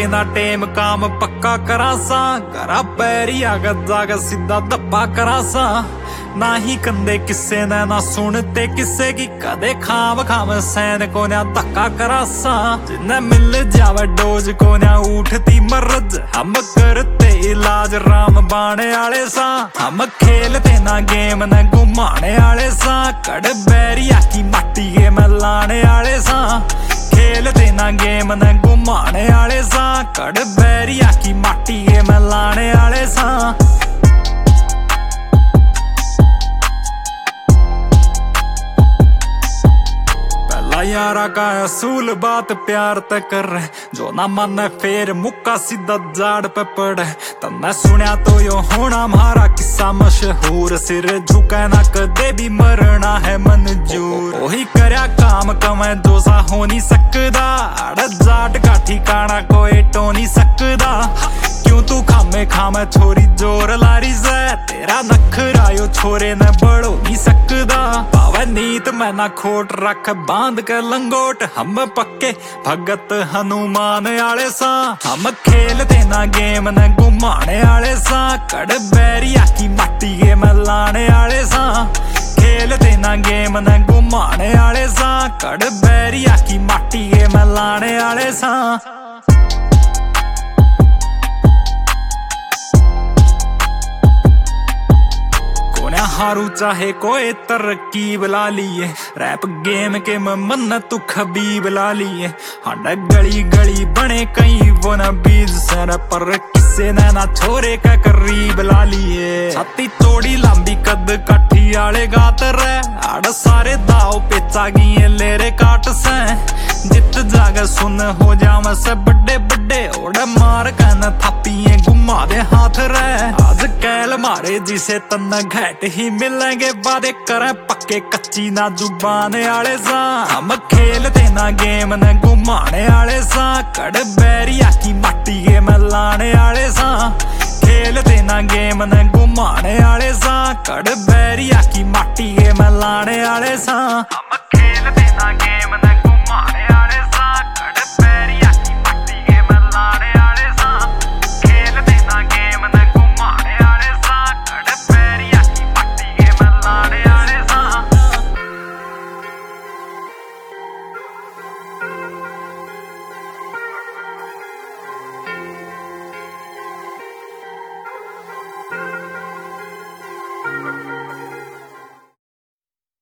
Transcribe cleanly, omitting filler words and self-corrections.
ना टेम काम पक्का करासा, करा पैरी आगत जाग सीधा धब्बा करासा। ना ही कंदे किस्से ने ना सुनते किस्से की, कदे खाम खाम सैन को ना धक्का करासा। जिन्हें मिल जावे डोज को ना उठती मर्ज, हम करते इलाज राम बाणे आले सा। हम खेलते ना गेम ने घुमाने आले सा, कड़ बैरिया की माटी के में लाने आले सा। खेलते ना गेम ने घुमाने आले सा, कड़ बैरिया की माटी के में लाने आले सा। यारा का असूल बात प्यार ते कर रहे, जो ना मन फेर मुक्का सीधा जाड़ पे पड़े। तब मैं सुनिया तो यो होना हमारा किस्सा मशहूर, सिर झुका ना कदे भी मरना है मंजूर। वही करया काम कमे दोसा हो नहीं सकदा, अड़ जाट का ठिकाना कोई टो नहीं सकदा। क्यों तू खामे खामे छोरी जोर लारी से, तेरा नखरायो छोरे ने बड़ो नहीं सकदा। पावे नीत में ना खोट रख बांध के लंगोट, हम पक्के भगत हनुमान आले सा। हम खेलते ना गेम ने घुमाने आले सा, कड़ बैरिया की माटी के में लाने आले सा। खेलते ना गेम ने घुमाने आले सा, कड़ बैरिया की माटी के में लाने आले सा। हारू चाहे कोई तरकीब ला लिए, रैप गेम के मन तू खबीब ला लिए। हाडा गली गली बने कई वो न बीज सर पर, किसे ना छोरे का करीब ला लिए। छाती चौड़ी लंबी कद काठी आले गात रे, आड़ सारे दाव पेचा गिए लेरे काट से। जित जाग सुन हो जाव से बड़े बड़े, ओड़ मार कन थापिए घुमा दे हाथ रे। आज कैल मारे जिसे तन घैट ही मिलेंगे, वादे करें पक्के कच्ची ना जुबान आले सा। हम खेलते ना गेम ने घुमाने आले सा, कड़ बैरिया की माटी के में लाने आले सा। खेलते ना गेम ने घुमाने आले सा, कड़ बैरिया की माटी के में लाने आले सा।